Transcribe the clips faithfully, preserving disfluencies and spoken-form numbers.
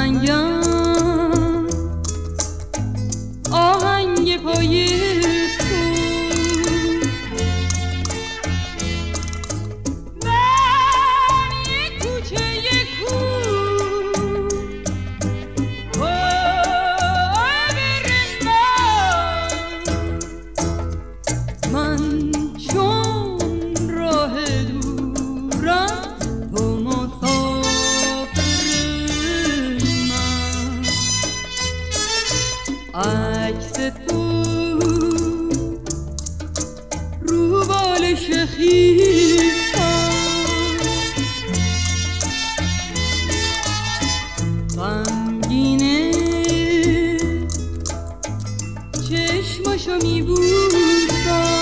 آهنگم آهنگ پای تو من یک کوچه یک کو من چون راه دورم تو مسافر من عکس تو رو بالش خیسم غمگینه چشماشو میبوسم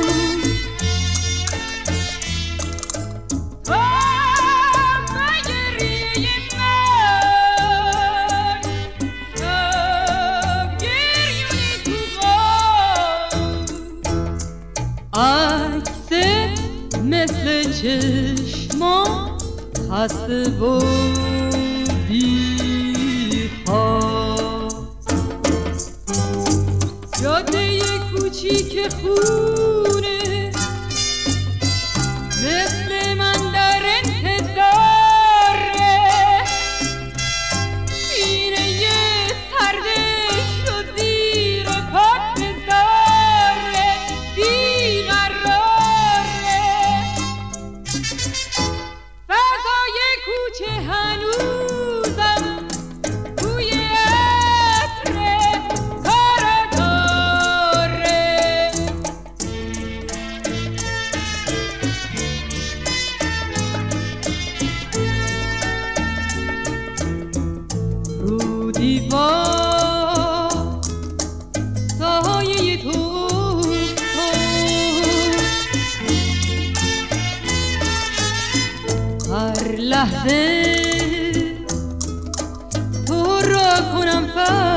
عکست مثل چشما خسته و بی‌حال جاده کوچیک خونه مثل من در انتظاره سینه سردش و زیر پات بذاره فضای کوچه هنوزم توی عطر کارا داره رو دیوار سایه تو هر لحظه تو را کنم فراموش